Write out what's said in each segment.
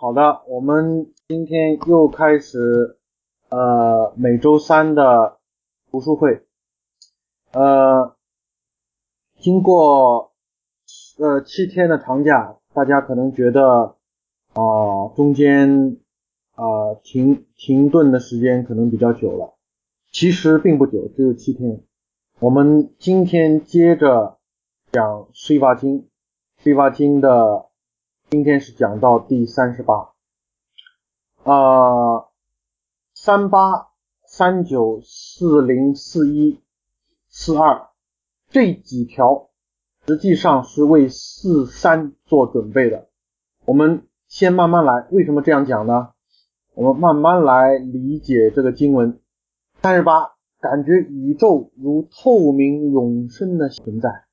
好的，我们今天又开始每周三的读书会。经过7天的长假，大家可能觉得中间停顿的时间可能比较久了，其实并不久，只有7天。我们今天接着讲税法经，税法经的今天是讲到第38。38、39、40、41、42这几条实际上是为43做准备的。我们先慢慢来，为什么这样讲呢？我们慢慢来理解这个经文。38，感觉宇宙如透明永生的存在。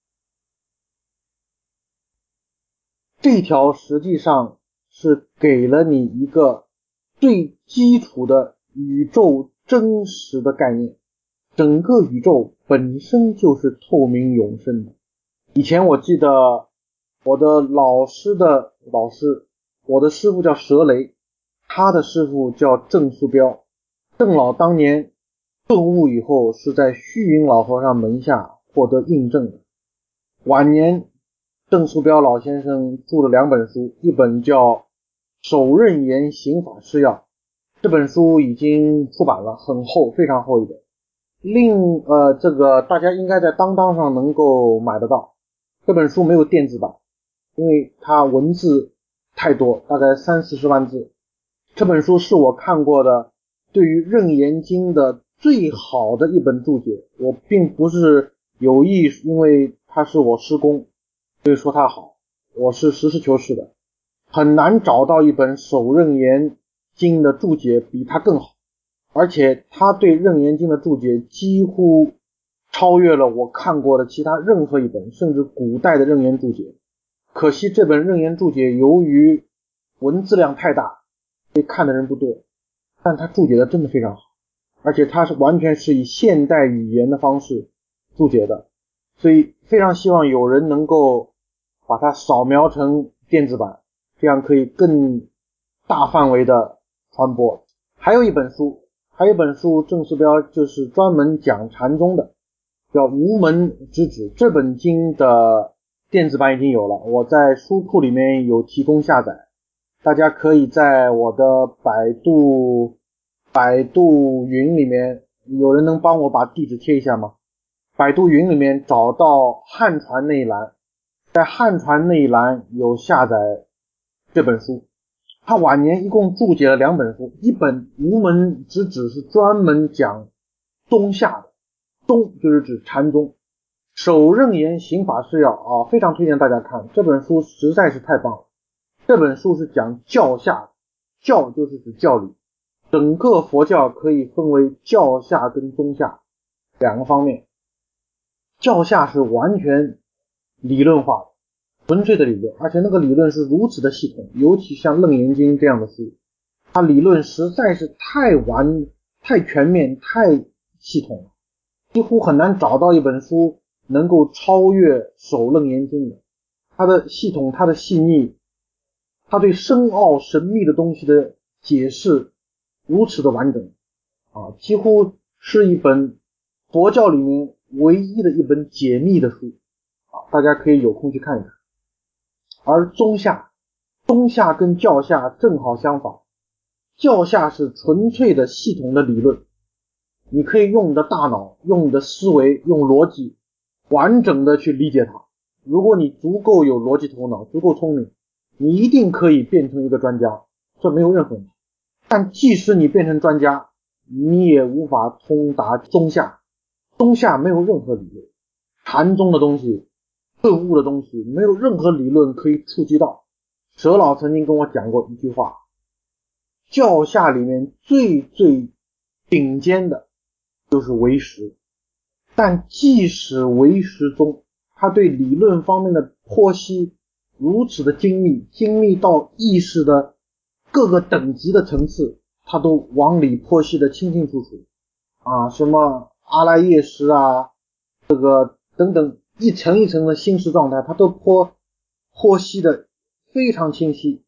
这条实际上是给了你一个最基础的宇宙真实的概念。整个宇宙本身就是透明永生的。以前我记得我的老师的老师，我的师傅叫佘雷，他的师傅叫郑树标。郑老当年顿悟以后是在虚云老和尚门下获得印证的。晚年郑树标老先生著了2本书，一本叫《首任言刑法释要》，这本书已经出版了，很厚，非常厚一本。这个大家应该在当当上能够买得到。这本书没有电子版，因为它文字太多，大概30-40万字。这本书是我看过的对于楞严经的最好的一本注解。我并不是有意，因为它是我师公所以说它好，我是实事求是的，很难找到一本首楞严经的注解比它更好。而且他对楞严经的注解几乎超越了我看过的其他任何一本，甚至古代的楞严注解。可惜这本楞严注解由于文字量太大，所以看的人不多，但他注解的真的非常好，而且他是完全是以现代语言的方式注解的，所以非常希望有人能够把它扫描成电子版，这样可以更大范围的传播。还有一本书郑树标就是专门讲禅宗的，叫无门之旨。这本经的电子版已经有了，我在书库里面有提供下载，大家可以在我的百度云里面，有人能帮我把地址贴一下吗？百度云里面找到汉传那一栏，在汉传那一栏有下载这本书。他晚年一共注解了2本书，一本无门之旨是专门讲宗下的，宗就是指禅宗。首楞严刑法释要非常推荐大家看，这本书实在是太棒了。这本书是讲教下的，教就是指教理，整个佛教可以分为教下跟宗下2个方面。教下是完全理论化的，纯粹的理论，而且那个理论是如此的系统，尤其像楞严经这样的书，它理论实在是太全面，太系统了，几乎很难找到一本书能够超越首楞严经的。它的系统，它的细腻，它对深奥神秘的东西的解释如此的完整几乎是一本佛教里面唯一的一本解密的书大家可以有空去看一看。而宗下跟教下正好相反，教下是纯粹的系统的理论，你可以用你的大脑，用你的思维，用逻辑完整的去理解它。如果你足够有逻辑头脑，足够聪明，你一定可以变成一个专家，这没有任何问题。但即使你变成专家，你也无法通达宗下没有任何理论，禅宗的东西，顿悟的东西，没有任何理论可以触及到。佘老曾经跟我讲过一句话，教下里面最顶尖的就是唯识，但即使唯识宗，他对理论方面的剖析如此的精密到意识的各个等级的层次，他都往里剖析的清清楚楚什么阿赖耶识这个等等一层一层的心识状态，他都剖析的非常清晰。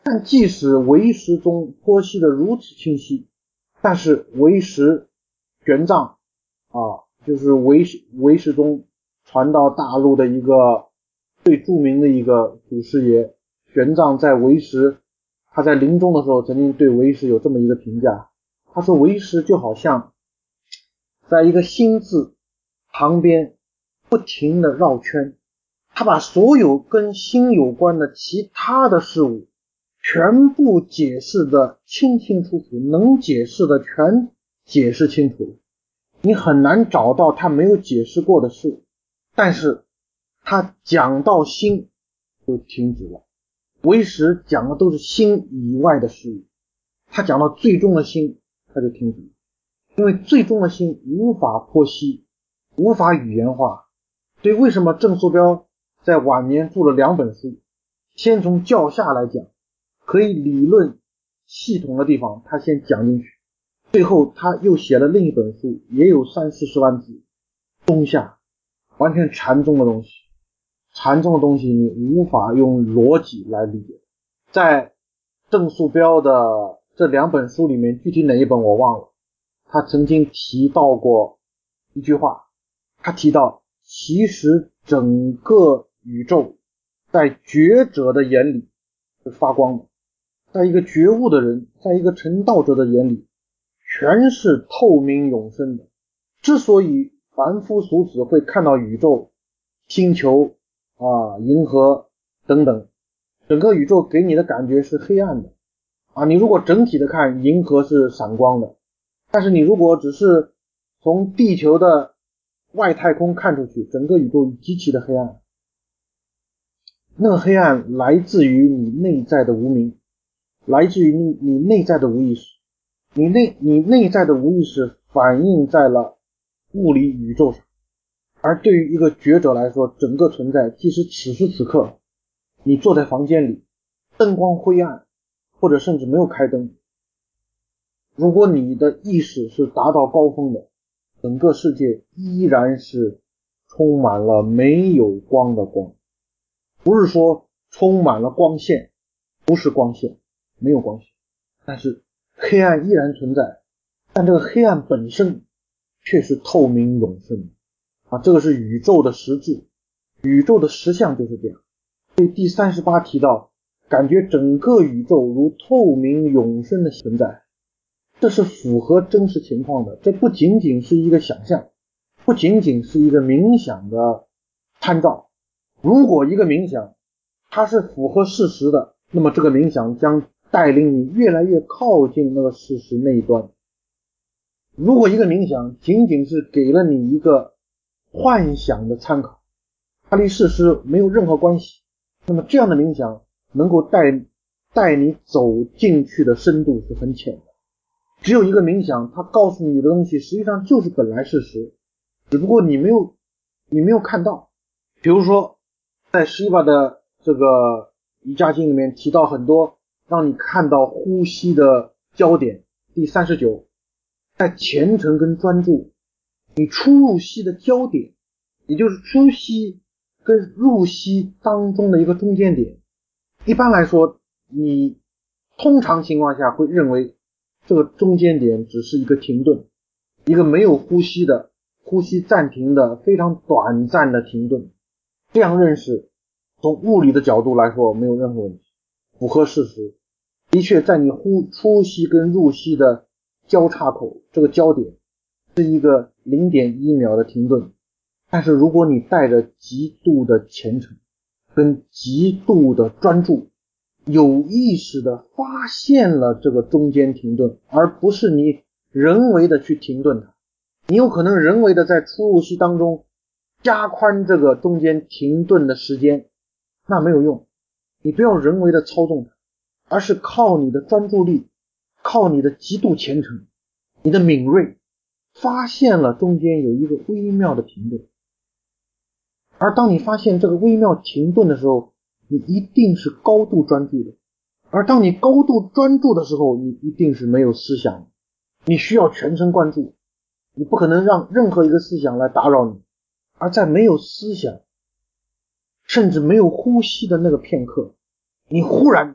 但即使唯识中剖析的如此清晰，但是唯识玄奘就是唯识中传到大陆的一个最著名的一个祖师爷玄奘，在唯识他在临终的时候曾经对唯识有这么一个评价，他说唯识就好像在一个心字旁边不停的绕圈，他把所有跟心有关的其他的事物全部解释的清清楚楚，能解释的全解释清楚，你很难找到他没有解释过的事，但是他讲到心就停止了。唯识讲的都是心以外的事物，他讲到最终的心他就停止了，因为最终的心无法剖析，无法语言化。所以为什么郑素标在晚年著了2本书，先从教下来讲，可以理论系统的地方他先讲进去，最后他又写了另一本书，也有30-40万字，中下完全禅宗的东西，禅宗的东西你无法用逻辑来理解。在郑素标的这2本书里面，具体哪一本我忘了，他曾经提到过一句话，他提到其实整个宇宙在觉者的眼里是发光的，在一个觉悟的人，在一个成道者的眼里全是透明永生的。之所以凡夫俗子会看到宇宙、星球银河等等，整个宇宙给你的感觉是黑暗的你如果整体的看，银河是闪光的，但是你如果只是从地球的外太空看出去，整个宇宙极其的黑暗。那个黑暗来自于你内在的无明，来自于你内在的无意识，你内在的无意识反映在了物理宇宙上。而对于一个觉者来说，整个存在，即使此时此刻你坐在房间里，灯光灰暗，或者甚至没有开灯，如果你的意识是达到高峰的，整个世界依然是充满了没有光的光。不是说充满了光线，不是光线，没有光线，但是黑暗依然存在，但这个黑暗本身却是透明永生这个是宇宙的实质，宇宙的实相就是这样。所以第38提到，感觉整个宇宙如透明永生的存在，这是符合真实情况的，这不仅仅是一个想象，不仅仅是一个冥想的参照。如果一个冥想它是符合事实的，那么这个冥想将带领你越来越靠近那个事实那一端。如果一个冥想仅仅是给了你一个幻想的参考，它离事实没有任何关系，那么这样的冥想能够带你走进去的深度是很浅的。只有一个冥想，它告诉你的东西实际上就是本来事实，只不过你没有看到。比如说在施伊巴的这个瑜伽经里面提到很多让你看到呼吸的焦点，第39，在虔诚跟专注，你出入息的焦点，也就是出息跟入息当中的一个中间点。一般来说，你通常情况下会认为这个中间点只是一个停顿，一个没有呼吸的呼吸暂停的非常短暂的停顿。这样认识从物理的角度来说没有任何问题，符合事实。的确在你出息跟入息的交叉口，这个焦点是一个 0.1 秒的停顿，但是如果你带着极度的虔诚跟极度的专注，有意识的发现了这个中间停顿，而不是你人为的去停顿它。你有可能人为的在出入息当中加宽这个中间停顿的时间，那没有用。你不要人为的操纵它，而是靠你的专注力，靠你的极度虔诚，你的敏锐，发现了中间有一个微妙的停顿。而当你发现这个微妙停顿的时候，你一定是高度专注的。而当你高度专注的时候，你一定是没有思想，你需要全神贯注，你不可能让任何一个思想来打扰你。而在没有思想甚至没有呼吸的那个片刻，你忽然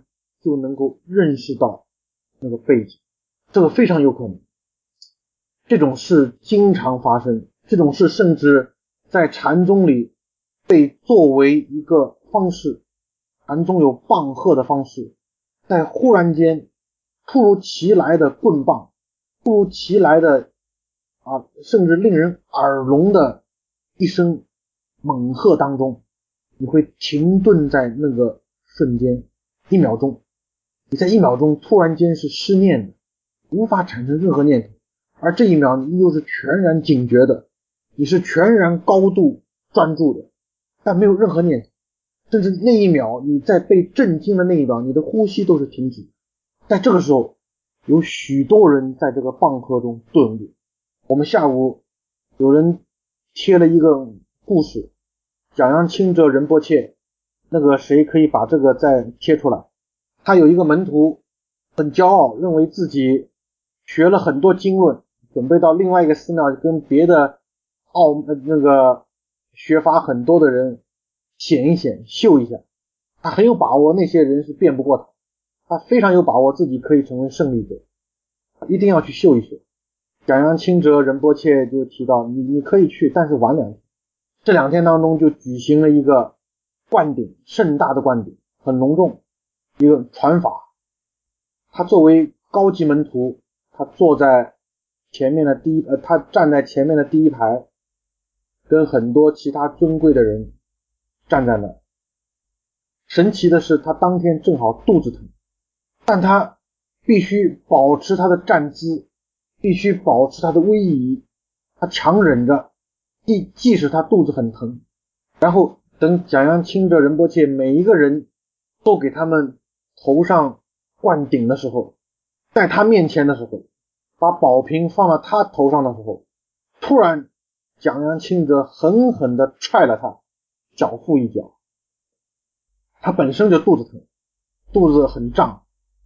就能够认识到那个背景，这个非常有可能。这种事经常发生，这种事甚至在禅宗里被作为一个方式，禅宗有棒喝的方式，在忽然间突如其来的棍棒，突如其来的甚至令人耳聋的一声猛喝当中，你会停顿在那个瞬间1秒钟，你在1秒钟突然间是失念的，无法产生任何念头，而这1秒你又是全然警觉的，你是全然高度专注的，但没有任何念头，甚至那1秒你在被震惊的那1秒，你的呼吸都是停止。在这个时候，有许多人在这个棒喝中顿悟。我们下午有人贴了一个故事，蒋扬清哲仁波切，那个谁可以把这个再贴出来。他有一个门徒很骄傲，认为自己学了很多经论，准备到另外一个寺庙跟别的那个学法很多的人显一显，秀一下。他很有把握，那些人是辩不过他，他非常有把握自己可以成为胜利者，一定要去秀一秀。蒋扬清哲仁波切就提到，你可以去，但是晚2天。这2天当中就举行了一个灌顶，盛大的灌顶，很隆重，一个传法。他作为高级门徒，他坐在前面的他站在前面的第一排，跟很多其他尊贵的人站在那。神奇的是，他当天正好肚子疼，但他必须保持他的站姿，必须保持他的威仪，他强忍着，即使他肚子很疼。然后等蒋扬清哲仁波切每一个人都给他们头上灌顶的时候，在他面前的时候，把宝瓶放到他头上的时候，突然蒋扬清哲狠狠地踹了他脚腹一脚。他本身就肚子疼，肚子很胀，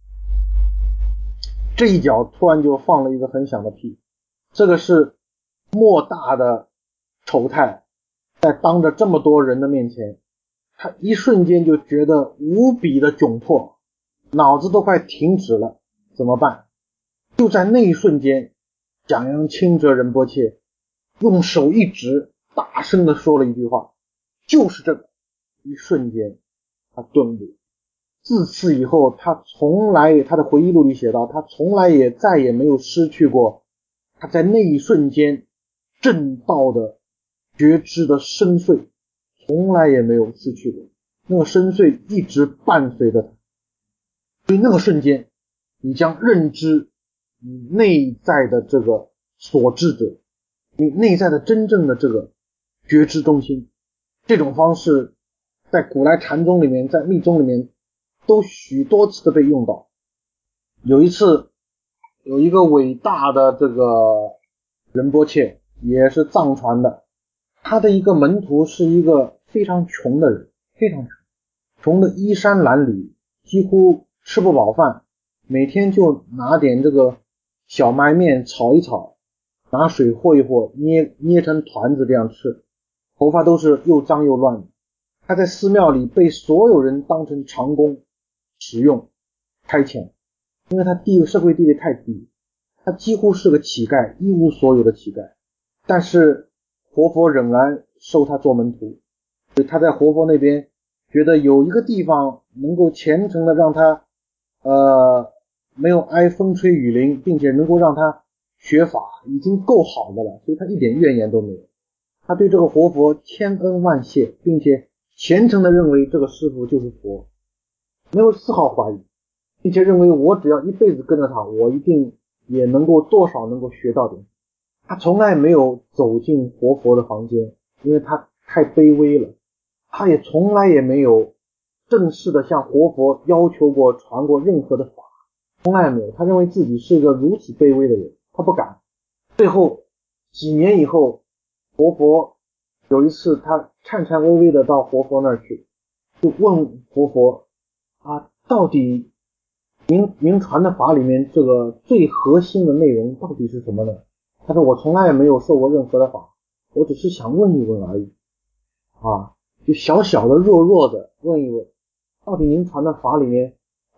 这一脚突然就放了一个很响的屁。这个是莫大的丑态，在当着这么多人的面前，他一瞬间就觉得无比的窘迫，脑子都快停止了，怎么办？就在那一瞬间，蒋扬清哲仁波切用手一指，大声地说了一句话，就是这个。一瞬间他顿悟。自此以后，他的回忆录里写到，他从来也再也没有失去过他在那一瞬间正道的觉知的深邃，从来也没有失去过，那个深邃一直伴随着他。所以那个瞬间，你将认知你内在的这个所知者，你内在的真正的这个觉知中心。这种方式在古来禅宗里面，在密宗里面都许多次的被用到。有一次有一个伟大的这个仁波切，也是藏传的，他的一个门徒是一个非常穷的人，非常穷的衣衫褴褛，几乎吃不饱饭，每天就拿点这个小麦面炒一炒，拿水和一和，捏成团子这样吃，头发都是又脏又乱的。他在寺庙里被所有人当成长工使用差遣，因为他社会地位太低，他几乎是个乞丐，一无所有的乞丐。但是活佛仍然收他做门徒，所以他在活佛那边觉得有一个地方能够虔诚的让他没有挨风吹雨淋，并且能够让他学法，已经够好的了，所以他一点怨言都没有。他对这个活佛千恩万谢，并且虔诚的认为这个师父就是佛，没有丝毫怀疑，并且认为我只要一辈子跟着他，我一定也能够多少能够学到点。他从来没有走进活佛的房间，因为他太卑微了。他也从来也没有正式的向活佛要求过传过任何的法，从来没有。他认为自己是一个如此卑微的人，他不敢。最后几年以后，活佛有一次他颤颤巍巍的到活佛那儿去，就问活佛到底您传的法里面这个最核心的内容到底是什么呢？他说我从来也没有受过任何的法，我只是想问一问而已就小小的弱弱的问一问，到底您传的法里面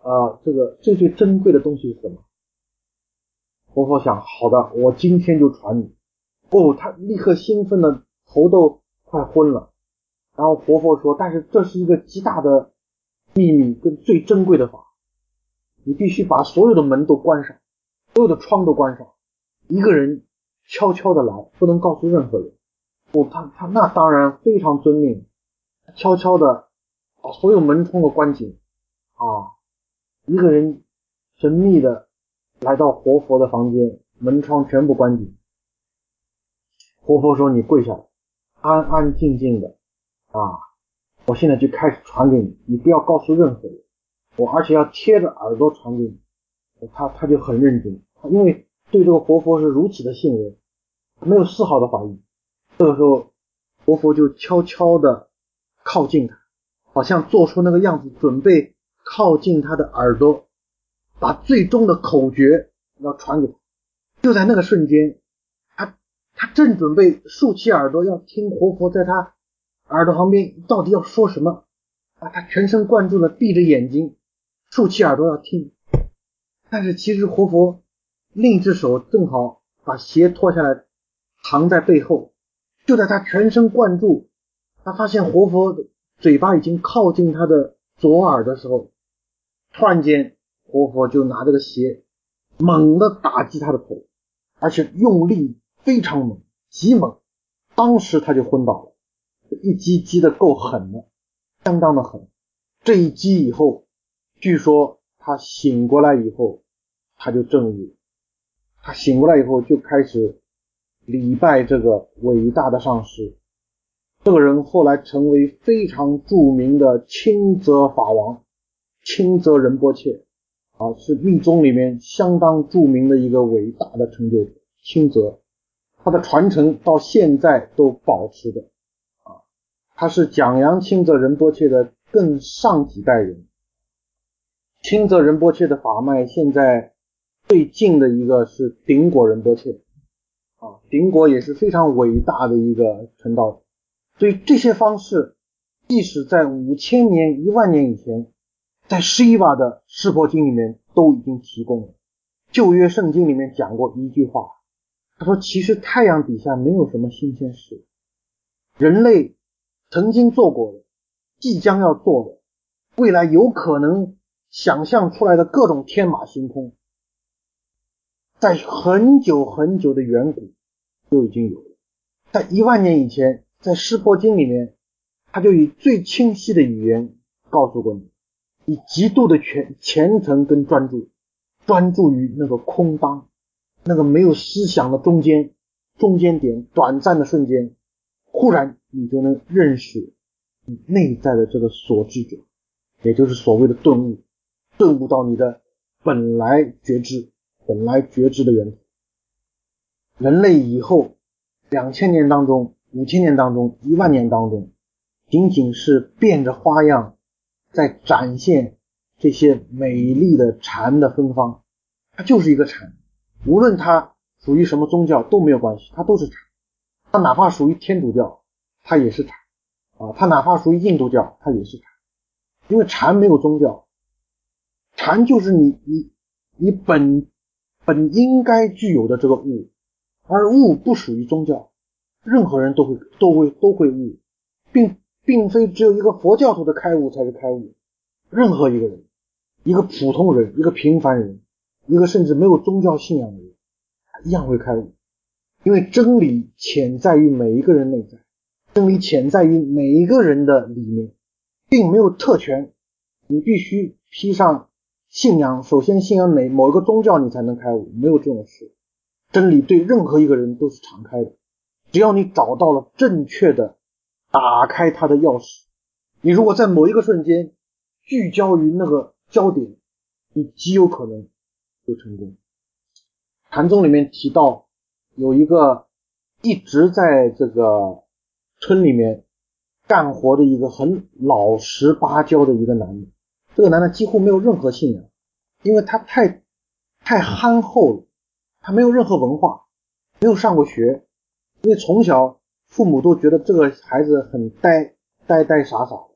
这个最珍贵的东西是什么？活佛想，好的，我今天就传你。他立刻兴奋的头都快昏了。然后活佛说，但是这是一个极大的秘密跟最珍贵的法，你必须把所有的门都关上，所有的窗都关上，一个人悄悄的来，不能告诉任何人。他那当然非常遵命，悄悄的把所有门窗都关紧一个人神秘的来到活佛的房间，门窗全部关紧。活佛说，你跪下来，安安静静的我现在就开始传给你，你不要告诉任何人，而且要贴着耳朵传给你。他就很认真，因为对这个活佛是如此的信任，没有丝毫的怀疑。这个时候活佛就悄悄的靠近他，好像做出那个样子，准备靠近他的耳朵，把最终的口诀要传给他。就在那个瞬间，他正准备竖起耳朵要听活佛在他耳朵旁边到底要说什么他全神贯注的闭着眼睛竖起耳朵要听。但是其实活佛另一只手正好把鞋脱下来藏在背后，就在他全神贯注，他发现活佛的嘴巴已经靠近他的左耳的时候，突然间活佛就拿这个鞋猛地打击他的头，而且用力非常猛，极猛，当时他就昏倒了。一击击的够狠的，相当的狠。这一击以后，据说他醒过来以后他就证悟，他醒过来以后就开始礼拜这个伟大的上师。这个人后来成为非常著名的清泽法王，清泽仁波切是密宗里面相当著名的一个伟大的成就者。清泽他的传承到现在都保持着他是讲扬清泽仁波切的更上几代人。清泽仁波切的法脉现在最近的一个是顶果仁波切顶果也是非常伟大的一个成道者。所以这些方式即使在5000年10000年以前，在施伊瓦的释婆经里面都已经提供了。旧约圣经里面讲过一句话，他说其实太阳底下没有什么新鲜事，人类曾经做过的，即将要做的，未来有可能想象出来的各种天马行空，在很久很久的远古就已经有了。在10000年以前，在释婆经里面他就以最清晰的语言告诉过你，以极度的虔诚跟专注于那个空当，那个没有思想的中间点，短暂的瞬间，忽然你就能认识你内在的这个所知者，也就是所谓的顿悟到你的本来觉知的源头。人类以后2000年当中5000年当中10000年当中，仅仅是变着花样在展现这些美丽的禅的芬芳。它就是一个禅，无论它属于什么宗教都没有关系，它都是禅。它哪怕属于天主教它也是禅它哪怕属于印度教它也是禅。因为禅没有宗教，禅就是你本应该具有的这个悟，而悟不属于宗教，任何人都会悟，并非只有一个佛教徒的开悟才是开悟，任何一个人，一个普通人，一个平凡人，一个甚至没有宗教信仰的人一样会开悟。因为真理潜在于每一个人内在，真理潜在于每一个人的里面，并没有特权，你必须披上信仰，首先信仰某一个宗教你才能开悟，没有这种事。真理对任何一个人都是敞开的，只要你找到了正确的打开它的钥匙，你如果在某一个瞬间聚焦于那个焦点，你极有可能就成功。禅宗里面提到有一个一直在这个村里面干活的一个很老实巴交的一个男的，这个男的几乎没有任何信仰，因为他太憨厚了，他没有任何文化，没有上过学，因为从小父母都觉得这个孩子很呆傻傻的，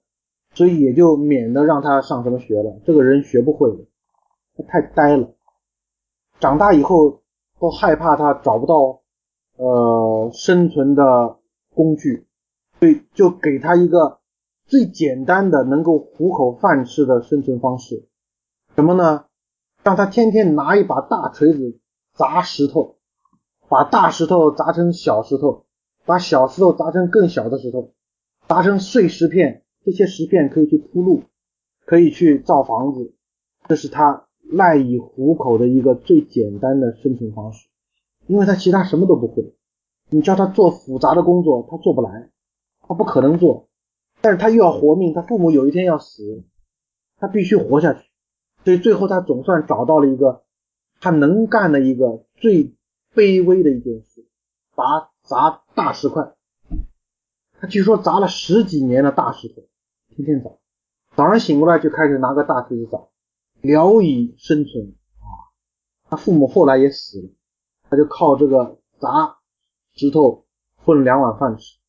所以也就免得让他上什么学了，这个人学不会的，他太呆了。长大以后都害怕他找不到生存的工具，所以就给他一个最简单的能够糊口饭吃的生存方式。什么呢？让他天天拿一把大锤子砸石头，把大石头砸成小石头，把小石头砸成更小的石头，砸成碎石片，这些石片可以去铺路，可以去造房子，这是他赖以糊口的一个最简单的生存方式。因为他其他什么都不会，你叫他做复杂的工作他做不来，他不可能做，但是他又要活命，他父母有一天要死，他必须活下去，所以最后他总算找到了一个他能干的一个最卑微的一件事，砸大石块。他据说砸了10几年的大石头，天天砸，早上醒过来就开始拿个大锤子砸，聊以生存啊。他父母后来也死了，他就靠这个砸石头混2碗饭吃。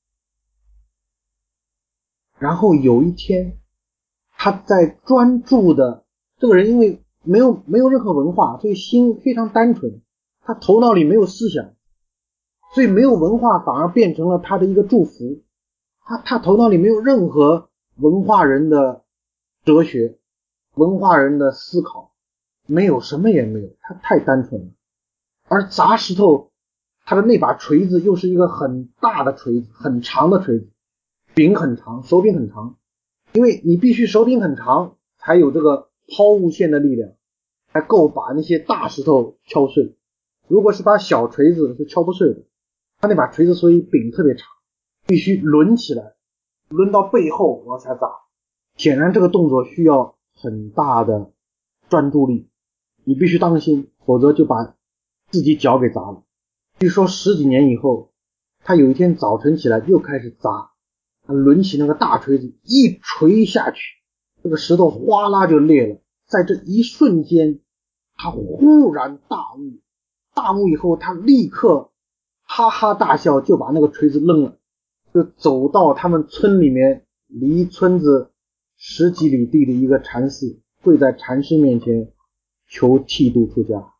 然后有一天他在专注的，这个人因为没有任何文化，所以心非常单纯，他头脑里没有思想，所以没有文化反而变成了他的一个祝福。他头脑里没有任何文化人的哲学，文化人的思考，没有，什么也没有，他太单纯了。而砸石头，他的那把锤子又是一个很大的锤子，很长的锤子，柄很长，手柄很长，因为你必须手柄很长才有这个抛物线的力量，才够把那些大石头敲碎。如果是把小锤子是敲不碎的，他那把锤子所以柄特别长，必须抡起来，抡到背后然后才砸。显然这个动作需要很大的专注力，你必须当心，否则就把自己脚给砸了。据说10几年以后，他有一天早晨起来又开始砸，他抡起那个大锤子一锤下去，这个石头哗啦就裂了。在这一瞬间他忽然大悟以后，他立刻哈哈大笑，就把那个锤子扔了，就走到他们村里面离村子10几里地的一个禅寺，跪在禅师面前求剃度出家。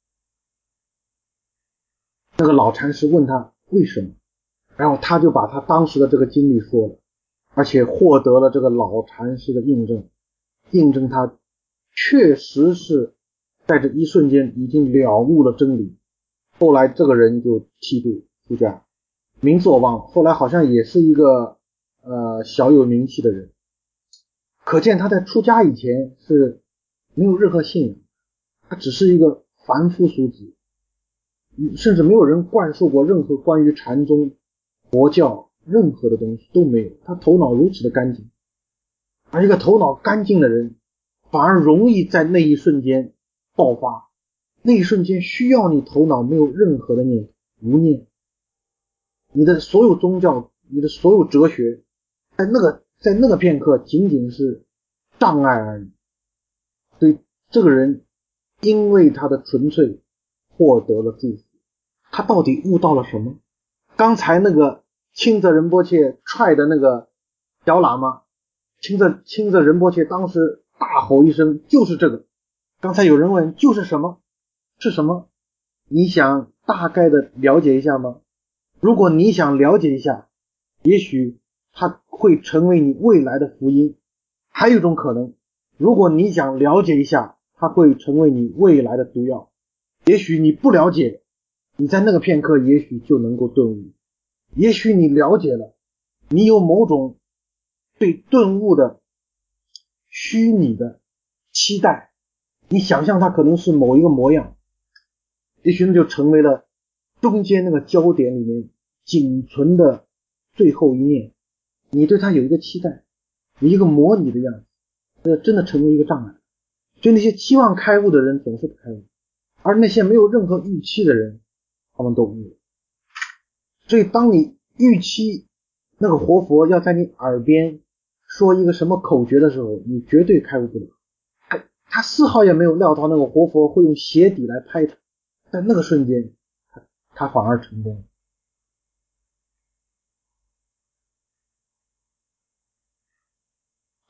那个老禅师问他为什么，然后他就把他当时的这个经历说了，而且获得了这个老禅师的印证他确实是在这一瞬间已经了悟了真理。后来这个人就剃度出家，名字我忘了，后来好像也是一个小有名气的人。可见他在出家以前是没有任何信仰，他只是一个凡夫俗子，甚至没有人灌输过任何关于禅宗佛教任何的东西都没有，他头脑如此的干净。而一个头脑干净的人反而容易在那一瞬间爆发，那一瞬间需要你头脑没有任何的念头，无念，你的所有宗教，你的所有哲学在那个片刻仅仅是障碍而已。所以这个人因为他的纯粹获得了祝福。他到底悟到了什么？刚才那个清泽仁波切踹的那个小喇嘛，清泽仁波切当时大吼一声，就是这个。刚才有人问就是什么？是什么？你想大概的了解一下吗？如果你想了解一下，也许它会成为你未来的福音。还有一种可能，如果你想了解一下，它会成为你未来的毒药。也许你不了解，你在那个片刻也许就能够顿悟。也许你了解了，你有某种对顿悟的虚拟的期待，你想象它可能是某一个模样，也许那就成为了中间那个焦点里面仅存的最后一念。你对它有一个期待，有一个模拟的样子，这真的成为一个障碍。所以那些期望开悟的人总是不开悟，而那些没有任何预期的人，他们都悟了。所以当你预期那个活佛要在你耳边说一个什么口诀的时候，你绝对开悟不了。他丝毫也没有料到那个活佛会用鞋底来拍他，在那个瞬间他反而成功了。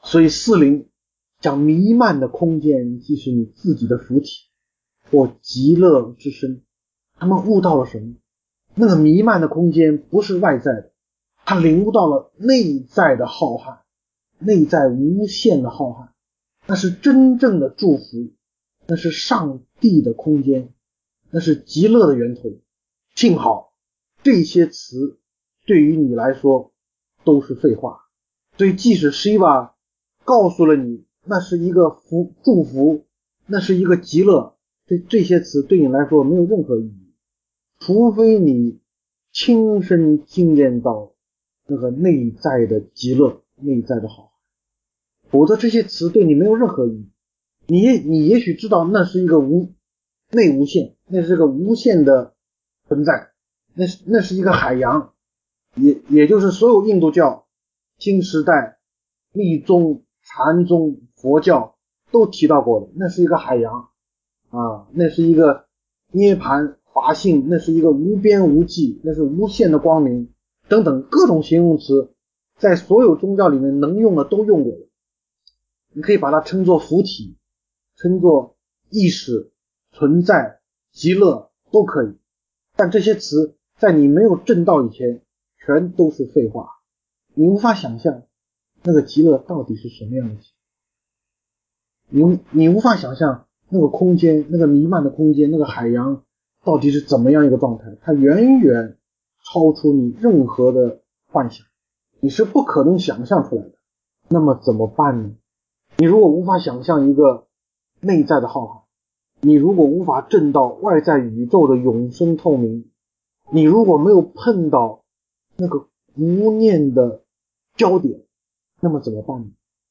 所以四灵讲弥漫的空间即是你自己的福体或极乐之身。他们悟到了什么？那个弥漫的空间不是外在的，他领悟到了内在的浩瀚，内在无限的浩瀚，那是真正的祝福，那是上帝的空间，那是极乐的源头。幸好这些词对于你来说都是废话，所以即使 Shiva 告诉了你那是一个祝福，那是一个极乐，这些词对你来说没有任何意义，除非你亲身经验到那个内在的极乐，内在的好，否则这些词对你没有任何意义。你也许知道那是一个内无限，那是个无限的存在，那是一个海洋，也就是所有印度教、新时代、密宗、禅宗、佛教都提到过的，那是一个海洋啊，那是一个涅槃法性，那是一个无边无际，那是无限的光明等等各种形容词，在所有宗教里面能用的都用过了。你可以把它称作福体，称作意识、存在、极乐都可以，但这些词在你没有证道以前全都是废话，你无法想象那个极乐到底是什么样的极乐，你无法想象那个空间，那个弥漫的空间，那个海洋到底是怎么样一个状态，它远远超出你任何的幻想，你是不可能想象出来的。那么怎么办呢？你如果无法想象一个内在的浩瀚，你如果无法证到外在宇宙的永生透明，你如果没有碰到那个无念的焦点，那么怎么办呢？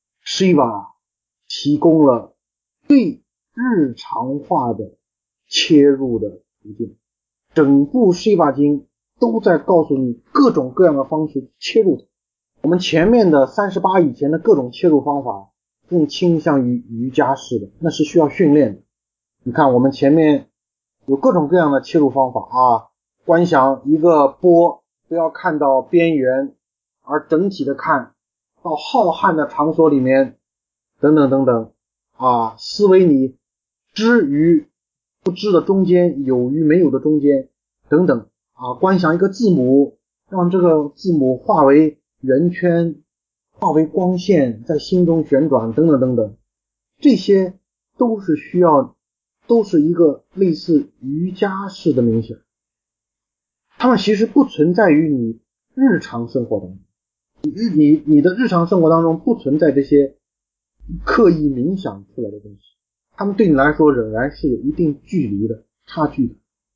Shiva 提供了最日常化的切入的途径，整部 Shiva 经都在告诉你各种各样的方式切入它。我们前面的38以前的各种切入方法更倾向于瑜伽式的，那是需要训练的。你看我们前面有各种各样的切入方法啊，观想一个波，不要看到边缘，而整体的看到浩瀚的场所里面，等等等等啊，思维你知与不知的中间，有与没有的中间等等啊，观想一个字母，让这个字母化为圆圈，化为光线在心中旋转等等等等，这些都是一个类似瑜伽式的冥想，它们其实不存在于你日常生活当中，你的日常生活当中不存在这些刻意冥想出来的东西，它们对你来说仍然是有一定距离的差距的。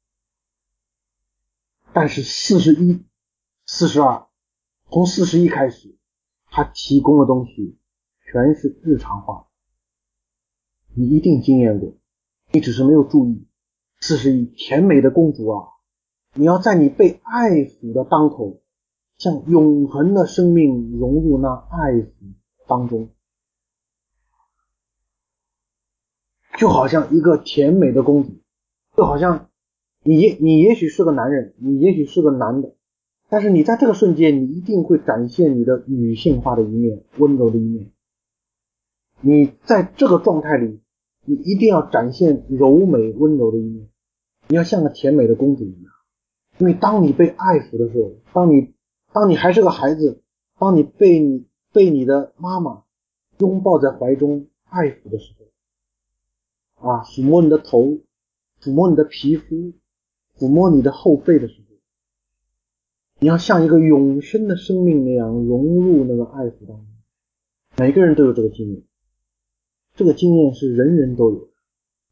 但是41、42，从41开始，它提供的东西全是日常化的，你一定经验过，你只是没有注意。41，甜美的公主啊，你要在你被爱抚的当口，向永恒的生命融入那爱抚当中，就好像一个甜美的公主，就好像你也许是个男人，你也许是个男的，但是你在这个瞬间，你一定会展现你的女性化的一面，温柔的一面。你在这个状态里，你一定要展现柔美温柔的一面，你要像个甜美的公主一样。因为当你被爱抚的时候，当你还是个孩子，当你被你的妈妈拥抱在怀中爱抚的时候啊，抚摸你的头，抚摸你的皮肤，抚摸你的后背的时候，你要像一个永生的生命那样融入那个爱抚当中。每个人都有这个经验，这个经验是人人都有的。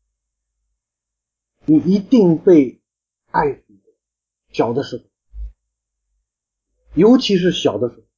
你一定被爱抚的，小的时候，尤其是小的时候，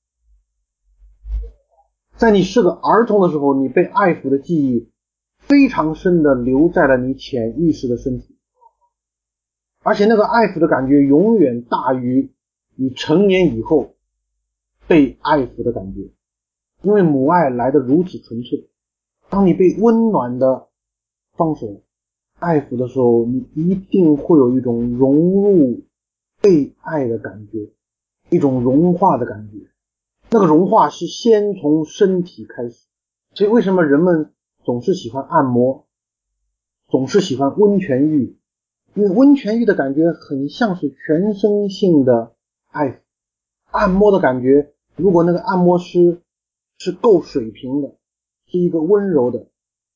在你是个儿童的时候，你被爱抚的记忆非常深的留在了你潜意识的深处，而且那个爱抚的感觉永远大于你成年以后被爱抚的感觉，因为母爱来得如此纯粹。当你被温暖的双手爱抚的时候，你一定会有一种融入被爱的感觉，一种融化的感觉。那个融化是先从身体开始， 所以为什么人们总是喜欢按摩，总是喜欢温泉浴？因为温泉浴的感觉很像是全身性的爱抚，按摩的感觉，如果那个按摩师是够水平的，是一个温柔的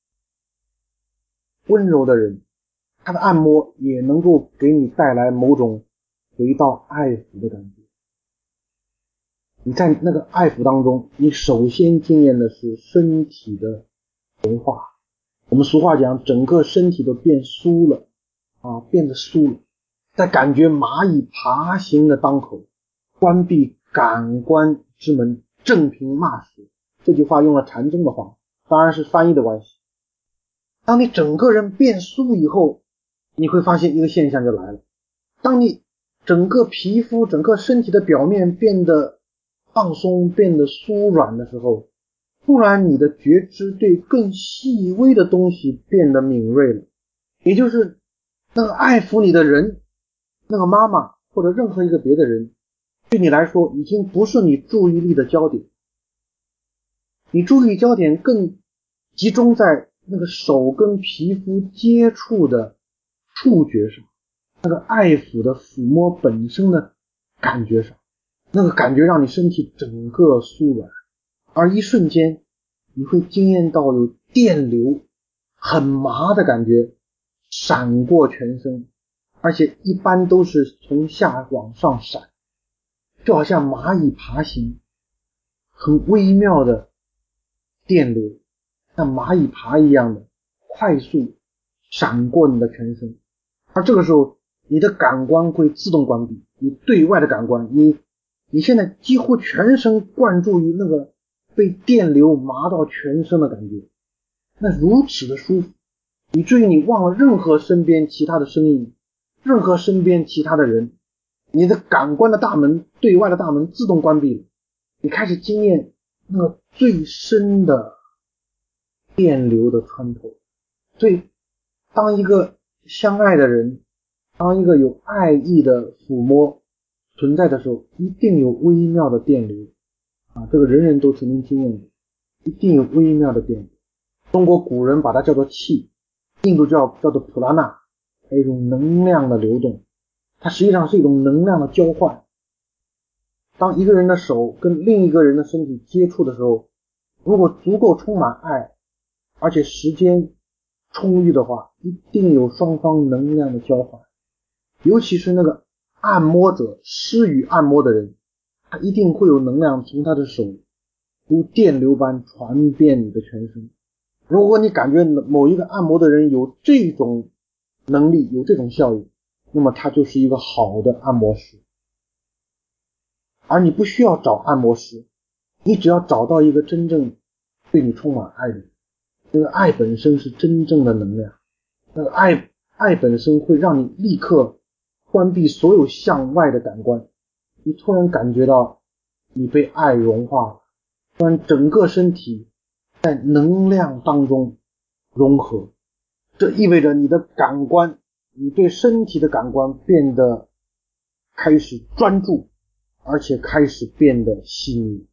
人，他的按摩也能够给你带来某种回到爱抚的感觉。你在那个爱抚当中，你首先经验的是身体的融化。我们俗话讲，整个身体都变酥了变得酥了。在感觉蚂蚁爬行的当口，关闭感官之门，正平骂时。这句话用了禅宗的话，当然是翻译的关系。当你整个人变酥以后，你会发现一个现象就来了。当你整个皮肤整个身体的表面变得放松，变得酥软的时候，突然你的觉知对更细微的东西变得敏锐了。也就是那个爱抚你的人，那个妈妈或者任何一个别的人，对你来说已经不是你注意力的焦点，你注意力焦点更集中在那个手跟皮肤接触的触觉上，那个爱抚的抚摸本身的感觉上，那个感觉让你身体整个酥软，而一瞬间你会惊艳到有电流很麻的感觉闪过全身，而且一般都是从下往上闪，就好像蚂蚁爬行，很微妙的电流像蚂蚁爬一样的快速闪过你的全身。而这个时候你的感官会自动关闭，你对外的感官，你现在几乎全身灌注于那个被电流麻到全身的感觉，那如此的舒服，以至于你忘了任何身边其他的声音，任何身边其他的人，你的感官的大门，对外的大门自动关闭了，你开始经验那个最深的电流的穿透。所以当一个相爱的人，当一个有爱意的抚摸存在的时候，一定有微妙的电流这个人人都曾经经验过，一定有微妙的电流。中国古人把它叫做气，印度叫做普拉纳，还有一种能量的流动，它实际上是一种能量的交换。当一个人的手跟另一个人的身体接触的时候，如果足够充满爱，而且时间充裕的话，一定有双方能量的交换。尤其是那个按摩者，施予按摩的人，他一定会有能量从他的手如电流般传遍你的全身。如果你感觉某一个按摩的人有这种能力，有这种效应，那么他就是一个好的按摩师。而你不需要找按摩师，你只要找到一个真正对你充满爱的人。那个爱本身是真正的能量，那个爱本身会让你立刻关闭所有向外的感官，你突然感觉到你被爱融化了，突然整个身体在能量当中融合。这意味着你的感官，你对身体的感官变得开始专注，而且开始变得细腻，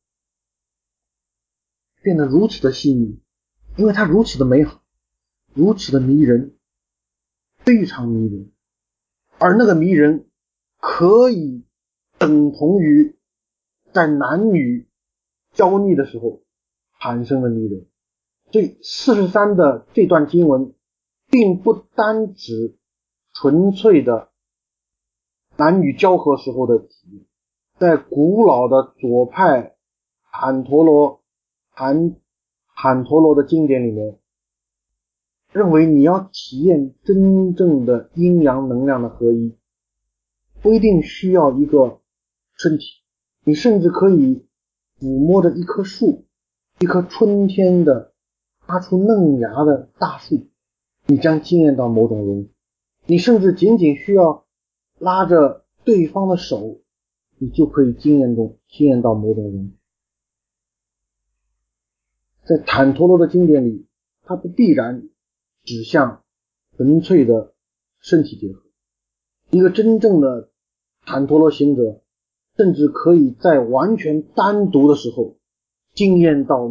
变得如此的细腻，因为它如此的美好，如此的迷人，非常迷人。而那个迷人可以等同于在男女交腻的时候产生的迷人。所以43的这段经文并不单指纯粹的男女交合时候的体验，在古老的左派坦陀罗的经典里面，认为你要体验真正的阴阳能量的合一，不一定需要一个身体，你甚至可以抚摸着一棵树，一棵春天的发出嫩芽的大树，你将经验到某种融合。你甚至仅仅需要拉着对方的手，你就可以经验到某种融合。在坦陀罗的经典里，它不必然指向纯粹的身体结合，一个真正的坦陀罗行者甚至可以在完全单独的时候经验到那个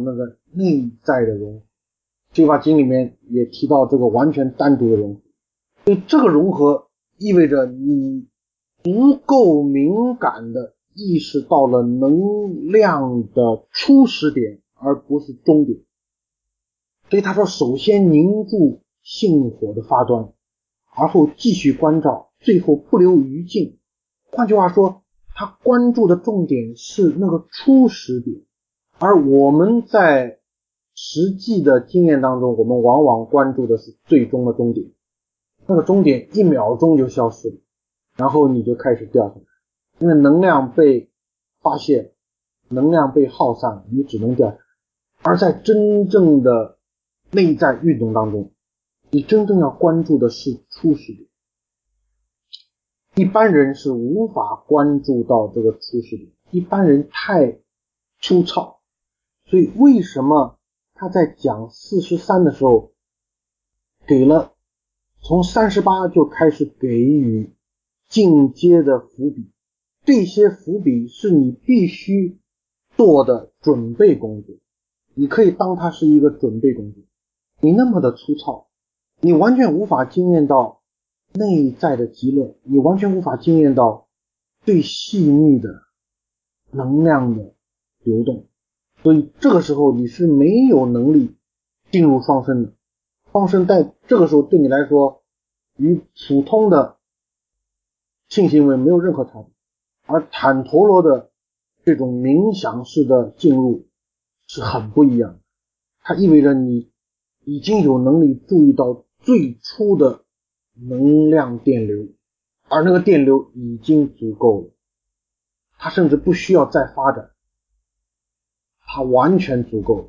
内在的融合。这把经里面也提到这个完全单独的融合，所以这个融合意味着你足够敏感的意识到了能量的初始点，而不是终点。所以他说，首先凝住性火的发端，而后继续关照，最后不留余烬。换句话说，他关注的重点是那个初始点，而我们在实际的经验当中，我们往往关注的是最终的终点，那个终点1秒钟就消失了，然后你就开始掉下来，因为能量被发泄，能量被耗散，你只能掉下来。而在真正的内在运动当中，你真正要关注的是初始点。一般人是无法关注到这个初始点，一般人太粗糙，所以为什么他在讲43的时候给了从38就开始给予进阶的伏笔，这些伏笔是你必须做的准备工作，你可以当它是一个准备工作。你那么的粗糙，你完全无法经验到内在的极乐，你完全无法经验到最细腻的能量的流动，所以这个时候你是没有能力进入双生的。双生在这个时候对你来说与普通的性行为没有任何差别，而坦陀罗的这种冥想式的进入是很不一样的，它意味着你已经有能力注意到最初的能量电流，而那个电流已经足够了，它甚至不需要再发展，它完全足够了。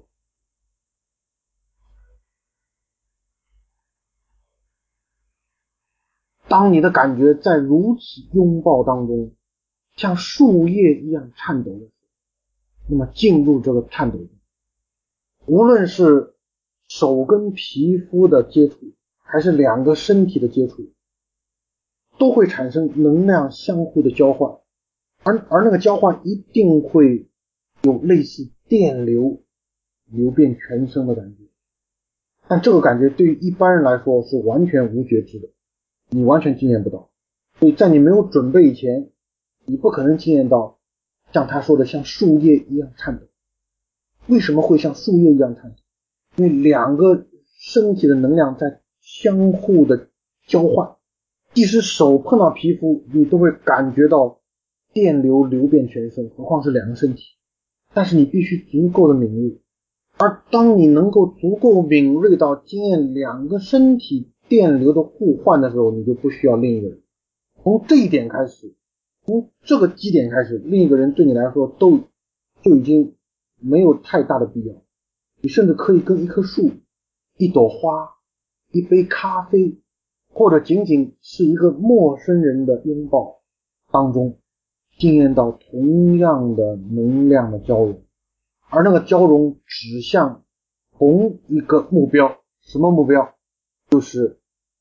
当你的感觉在如此拥抱当中像树叶一样颤抖的时候，那么进入这个颤抖中，无论是手跟皮肤的接触还是两个身体的接触，都会产生能量相互的交换，而那个交换一定会有类似电流流遍全身的感觉，但这个感觉对于一般人来说是完全无觉知的，你完全经验不到。所以在你没有准备以前，你不可能经验到像他说的像树叶一样颤抖。为什么会像树叶一样颤抖？因为两个身体的能量在相互的交换，即使手碰到皮肤你都会感觉到电流流遍全身，何况是两个身体。但是你必须足够的敏锐，而当你能够足够敏锐到经验两个身体电流的互换的时候，你就不需要另一个人。从这一点开始，从这个基点开始，另一个人对你来说就已经没有太大的必要。你甚至可以跟一棵树、一朵花、一杯咖啡，或者仅仅是一个陌生人的拥抱当中经验到同样的能量的交融，而那个交融指向同一个目标。什么目标？就是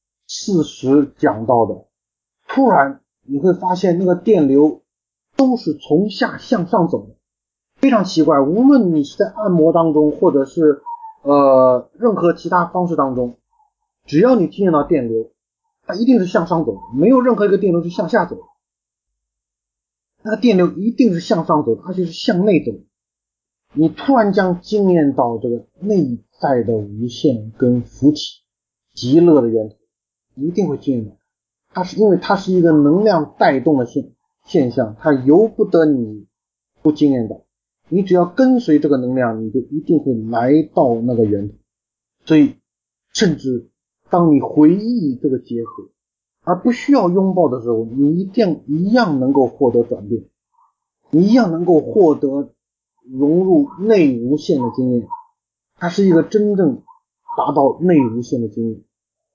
40讲到的，突然你会发现那个电流都是从下向上走的，非常奇怪。无论你是在按摩当中或者是任何其他方式当中，只要你经验到电流，它一定是向上走的，没有任何一个电流是向下走的，那个电流一定是向上走的，而且是向内走的。你突然将经验到这个内在的无限跟浮体极乐的源头，你一定会经验到它，是因为它是一个能量带动的现象，它由不得你不经验到，你只要跟随这个能量，你就一定会来到那个源头。所以甚至当你回忆这个结合而不需要拥抱的时候，你一样能够获得转变，你一样能够获得融入内无限的经验，它是一个真正达到内无限的经验。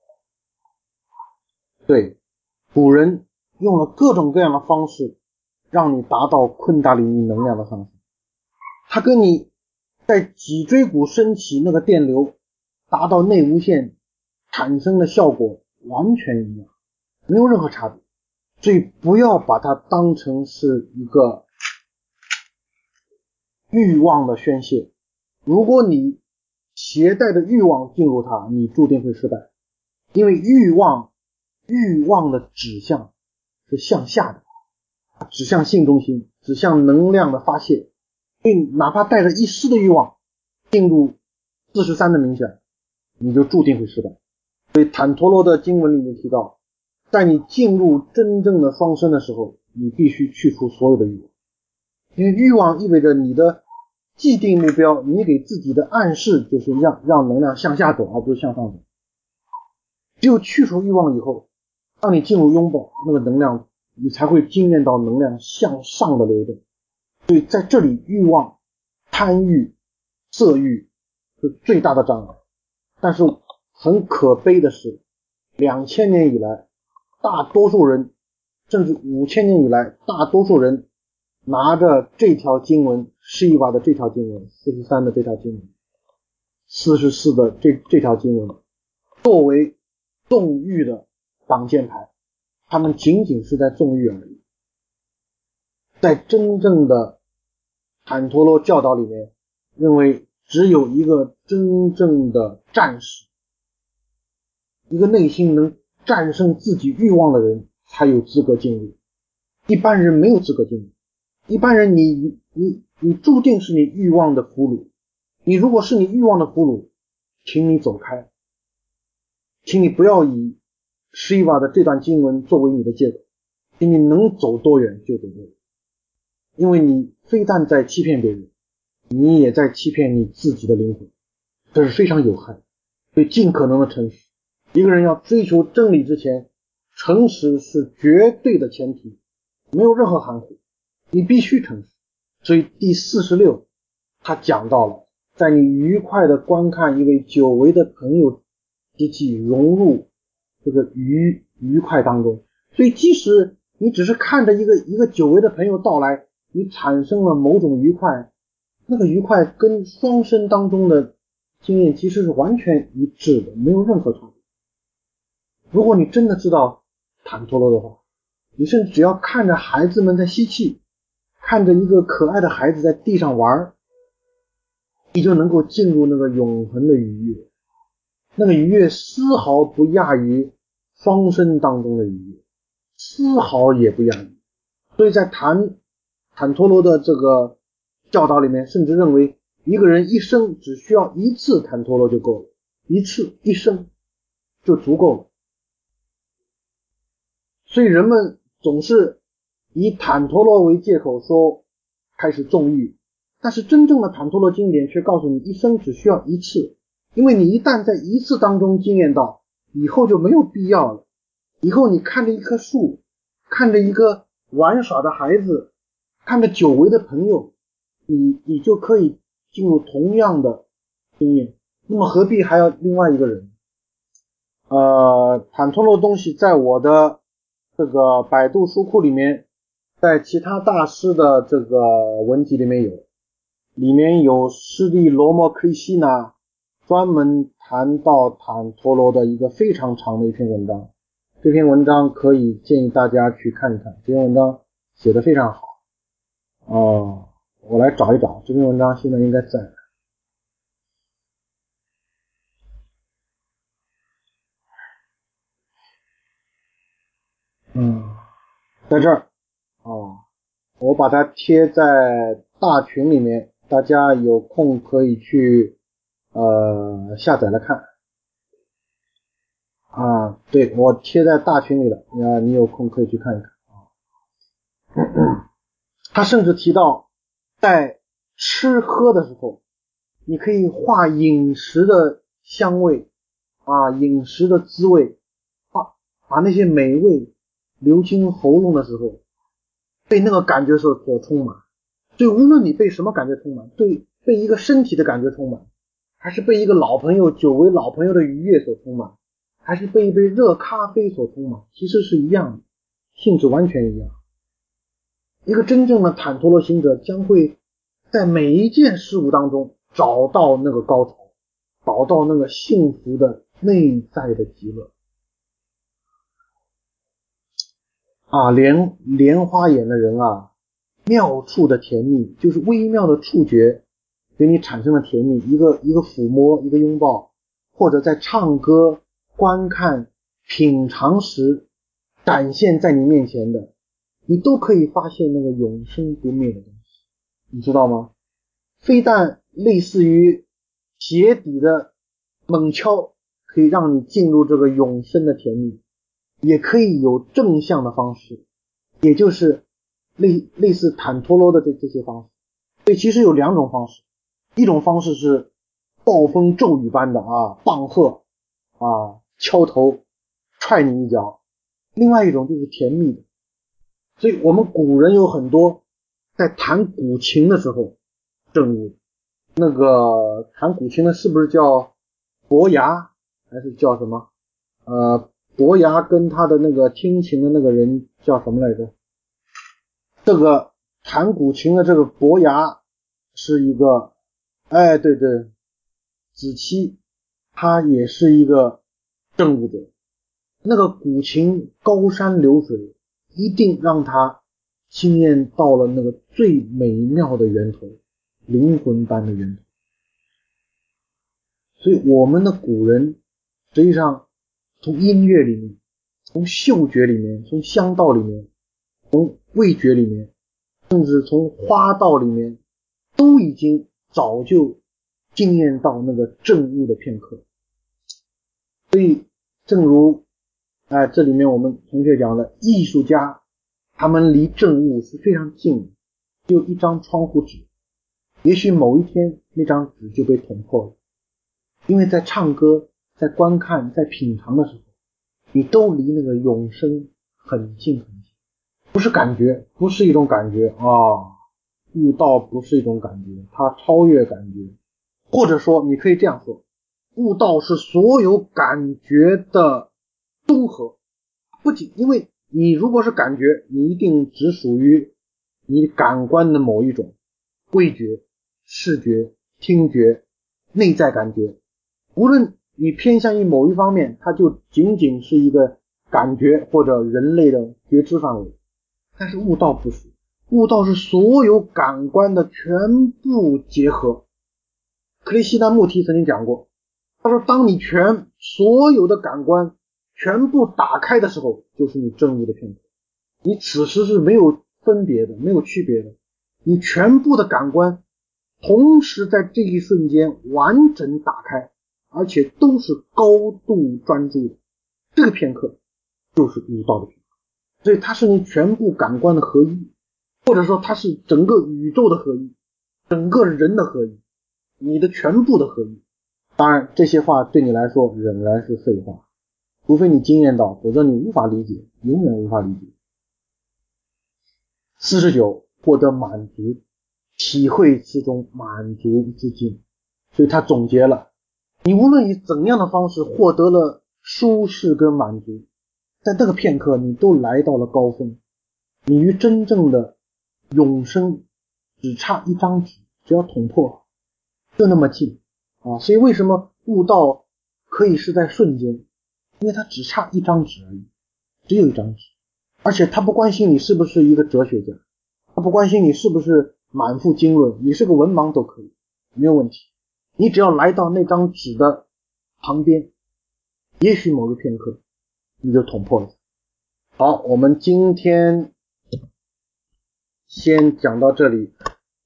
对，古人用了各种各样的方式让你达到昆达里尼能量的上升，它跟你在脊椎骨升起那个电流达到内无限产生的效果完全一样，没有任何差别。所以不要把它当成是一个欲望的宣泄， 如果你携带的欲望进入它，你注定会失败，因为欲望的指向是向下的，指向性中心，指向能量的发泄，并哪怕带着一丝的欲望进入43的冥想，你就注定会失败。所以坦陀罗的经文里面提到，在你进入真正的双生的时候，你必须去除所有的欲望，因为欲望意味着你的既定目标，你给自己的暗示就是让能量向下走，而不是向上走。只有去除欲望以后，当你进入拥抱，那个能量你才会经验到能量向上的流动。所以在这里，欲望、贪欲、色欲是最大的障碍。但是很可悲的是，2000年以来，大多数人，甚至5000年以来，大多数人拿着这条经文，施伊瓦的这条经文，43的这条经文，44的这条经文，作为纵欲的挡箭牌，他们仅仅是在纵欲而已。在真正的坦陀罗教导里面，认为只有一个真正的战士，一个内心能战胜自己欲望的人才有资格进入，一般人没有资格进入。一般人你注定是你欲望的俘虏，你如果是你欲望的俘虏，请你走开，请你不要以施伊瓦的这段经文作为你的借口，请你能走多远就走多远，因为你非但在欺骗别人，你也在欺骗你自己的灵魂，这是非常有害。所以尽可能的诚实，一个人要追求真理之前，诚实是绝对的前提，没有任何含糊，你必须诚实。所以第46他讲到了，在你愉快的观看一位久违的朋友之际，融入这个愉快当中。所以即使你只是看着一个久违的朋友到来，你产生了某种愉快，那个愉快跟双生当中的经验其实是完全一致的，没有任何差别。如果你真的知道坦陀罗的话，你甚至只要看着孩子们在吸气，看着一个可爱的孩子在地上玩，你就能够进入那个永恒的愉悦，那个愉悦丝毫不亚于双生当中的愉悦，丝毫也不亚于。所以在坦陀罗的这个教导里面，甚至认为一个人一生只需要一次坦陀罗就够了，一生就足够了。所以人们总是以坦陀罗为借口说开始纵欲，但是真正的坦陀罗经典却告诉你，一生只需要一次，因为你一旦在一次当中经验到，以后就没有必要了。以后你看着一棵树，看着一个玩耍的孩子，看着久违的朋友，你就可以进入同样的经验，那么何必还要另外一个人？坦陀罗的东西在我的这个百度书库里面，在其他大师的这个文集里面有，里面有施利罗摩克里希那专门谈到坦陀罗的一个非常长的一篇文章，这篇文章可以建议大家去看一看，这篇文章写得非常好。我来找一找，这篇文章现在应该在。在这儿我把它贴在大群里面，大家有空可以去下载来看对，我贴在大群里了，你有空可以去看一看他甚至提到在吃喝的时候，你可以画饮食的香味饮食的滋味，把那些美味流经喉咙的时候，被那个感觉所充满。所以无论你被什么感觉充满，被一个身体的感觉充满，还是被一个久违老朋友的愉悦所充满，还是被一杯热咖啡所充满，其实是一样的，性质完全一样。一个真正的坦陀罗行者将会在每一件事物当中找到那个高潮，找到那个幸福的内在的极乐莲花眼的人妙处的甜蜜，就是微妙的触觉， 给你产生了甜蜜，一个抚摸，一个拥抱，或者在唱歌、观看、品尝时展现在你面前的，你都可以发现那个永生不灭的东西，你知道吗？非但类似于鞋底的猛敲可以让你进入这个永生的甜蜜，也可以有正向的方式，也就是类似坦托罗的这些方式。所以其实有两种方式，一种方式是暴风骤雨般的棒喝敲头踹你一脚，另外一种就是甜蜜的。所以我们古人有很多在弹古琴的时候证悟，那个弹古琴的是不是叫伯牙还是叫什么伯牙跟他的那个听琴的那个人叫什么来着？这个弹古琴的这个伯牙是一个对对，子期他也是一个证悟者。那个古琴高山流水一定让他惊艳到了那个最美妙的源头，灵魂般的源头。所以我们的古人实际上从音乐里面，从嗅觉里面，从香道里面，从味觉里面，甚至从花道里面，都已经早就惊艳到那个证悟的片刻。所以正如这里面我们同学讲了，艺术家他们离证悟是非常近的，就一张窗户纸，也许某一天那张纸就被捅破了，因为在唱歌、在观看、在品尝的时候，你都离那个永生很近很近。不是感觉，不是一种感觉悟道不是一种感觉，它超越感觉。或者说你可以这样说，悟道是所有感觉的综合。不仅因为你如果是感觉，你一定只属于你感官的某一种，味觉、视觉、听觉、内在感觉，无论你偏向于某一方面，它就仅仅是一个感觉或者人类的觉知范围。但是悟道不是，悟道是所有感官的全部结合。克里希那穆提曾经讲过，他说当你所有的感官全部打开的时候，就是你证悟的片刻。你此时是没有分别的，没有区别的，你全部的感官同时在这一瞬间完整打开，而且都是高度专注的，这个片刻就是悟道的片刻。所以它是你全部感官的合一，或者说它是整个宇宙的合一，整个人的合一，你的全部的合一。当然这些话对你来说仍然是废话，除非你经验到，否则你无法理解，永远无法理解。49获得满足，体会其中满足之境。所以他总结了，你无论以怎样的方式获得了舒适跟满足，在这个片刻你都来到了高峰，你与真正的永生只差一张纸，只要捅破就那么近所以为什么悟道可以是在瞬间，因为它只差一张纸而已，只有一张纸。而且他不关心你是不是一个哲学家，他不关心你是不是满腹经纶，你是个文盲都可以，没有问题。你只要来到那张纸的旁边，也许某个片刻你就捅破了。好，我们今天先讲到这里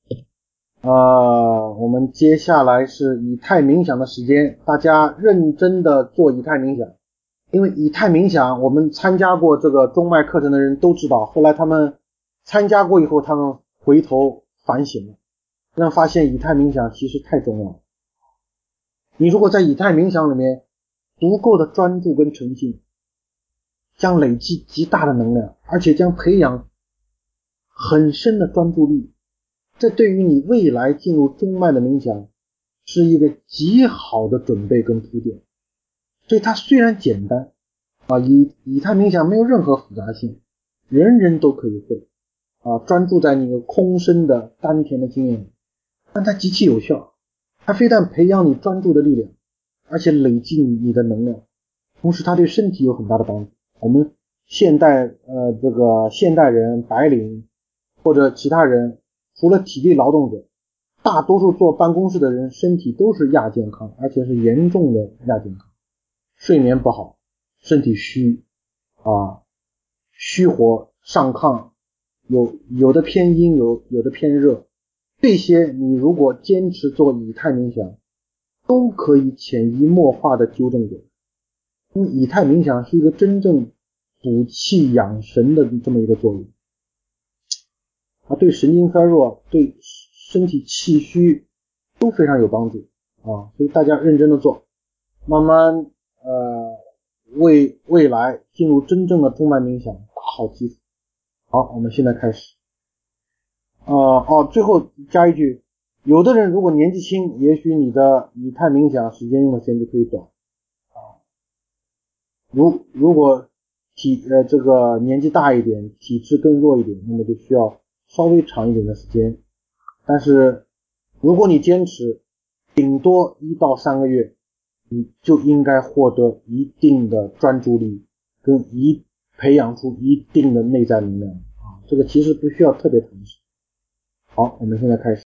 我们接下来是以太冥想的时间，大家认真的做以太冥想。因为以太冥想我们参加过这个中脉课程的人都知道，后来他们参加过以后，他们回头反省了，让发现以太冥想其实太重要了。你如果在以太冥想里面足够的专注跟沉浸，将累积极大的能量，而且将培养很深的专注力，这对于你未来进入中脉的冥想是一个极好的准备跟铺垫。所以它虽然简单以太冥想没有任何复杂性，人人都可以会专注在那个空身的丹田的经验里，但它极其有效。它非但培养你专注的力量，而且累积你的能量，同时它对身体有很大的帮助。我们现代人白领或者其他人，除了体力劳动者， 大多数坐办公室的人身体都是亚健康，而且是严重的亚健康，睡眠不好，身体虚虚火上亢，有的偏阴，有的偏热，这些你如果坚持做以太冥想，都可以潜移默化的纠正过来。因为以太冥想是一个真正补气养神的这么一个作用，对神经衰弱，对身体气虚都非常有帮助所以大家认真的做，慢慢为未来进入真正的中脉冥想打好基础。好，我们现在开始。最后加一句，有的人如果年纪轻，也许你的以太冥想时间用的时间就可以短如果这个年纪大一点，体质更弱一点，那么就需要稍微长一点的时间。但是如果你坚持，顶多1到3个月，你就应该获得一定的专注力，跟培养出一定的内在能量这个其实不需要特别长时间。好，我们现在开始。